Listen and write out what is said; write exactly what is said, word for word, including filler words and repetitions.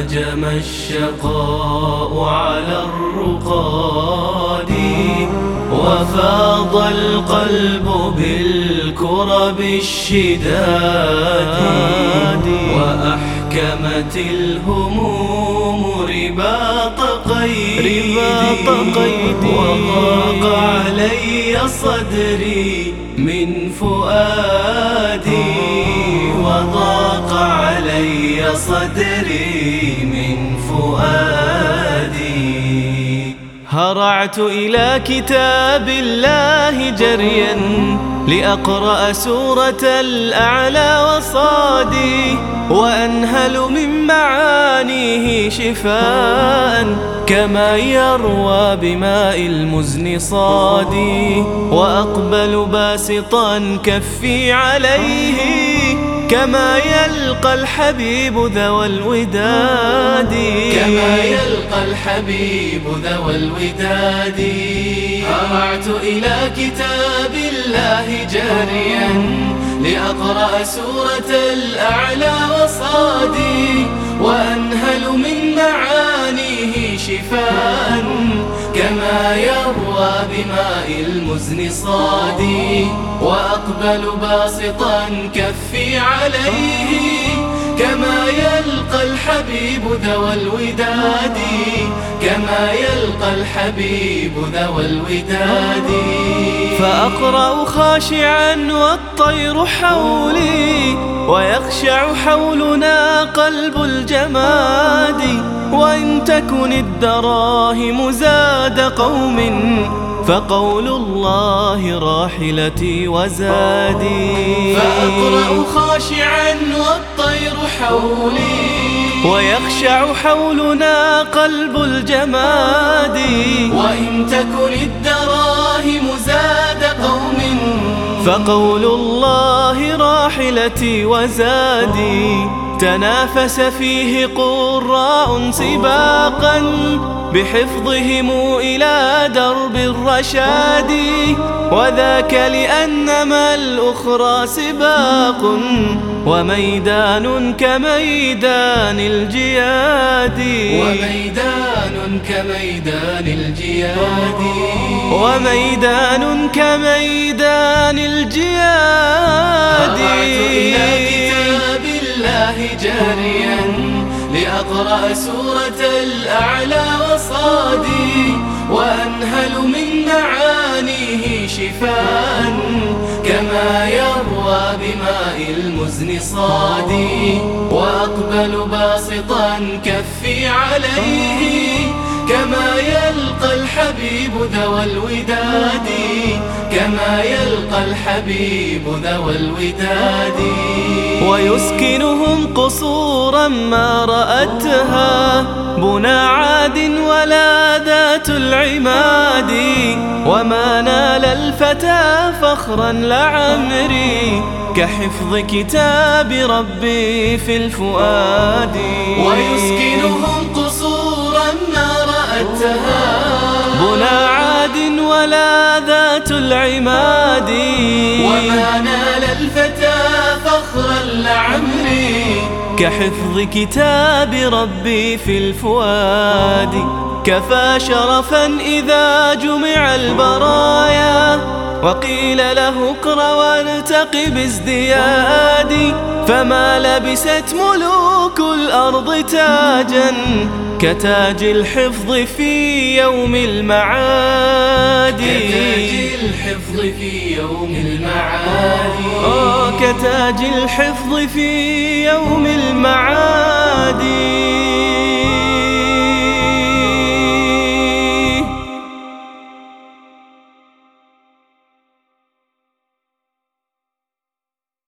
هاجم الشقاء على الرقاد، وفاض القلب بالكرب الشداد، وأحكمت الهموم رباط قيدي، وضاق علي صدري من فؤادي، وضاق علي صدري من فؤادي. هرعت إلى كتاب الله جريا لأقرأ سورة الأعلى وصادي، وأنهل من معانيه شفاء كما يروى بماء المزن صادي، وأقبل باسطا كفي عليه كما يلقى الحبيب ذوى الوداد، كما يلقى الحبيب ذوى الوداد. هرعت إلى كتاب الله جاريا لأقرأ سورة الأعلى وصادي، وأنهل من معانيه شفاء كما يروى بماء المزن صادي، وأقبل باسطا كفي عليه كما يلقى الحبيب ذوى الوداد، كما يلقى الحبيب ذوى الوداد. فأقرأ خاشعا والطير حولي، ويخشع حولنا قلب الجماد، وإن تكن الدراهم زاد قوم فقول الله راحلتي وزادي. فأقرأ خاشعا والطير حولي، ويخشع حولنا قلب الجماد، وإن تكن الدراهم زاد قوم فقول الله راحلتي وزادي. تنافس فيه قراء سباقا بحفظهم إلى درب الرشاد، وذاك لأنما الأخرى سباق وميدان كميدان الجياد، وميدان كميدان الجياد، وميدان كميدان الجياد. هرعت إلى كتاب الله جاريا لأقرأ سورة الأعلى وصادي، وأنهل من معانيه شفاء كما يروى بماء المزن صادي، وأقبل باسطا كفي عليه كما يلقى الحبيب ذوى الوداد، كما يلقى الحبيب ذوى الوداد. ويسكنهم قصورا ما رأتها بنى عاد ولا ذات العماد، وما نال الفتى فخرا لعمري كحفظ كتاب ربي في الفؤاد. ويسكنهم قصورا ما رأتها بنى عاد ولا ذات العماد، وما نال الفتى فخرا لعمري كحفظ كتاب ربي في الفؤاد. كفى شرفا إذا جمع البرايا وقيل له اقرأ وارتق بازدياد، فما لبست ملوك الأرض تاجا كتاج الحفظ في يوم المعاد، كتاج الحفظ في يوم المعاد، كتاج الحفظ في يوم المعاد.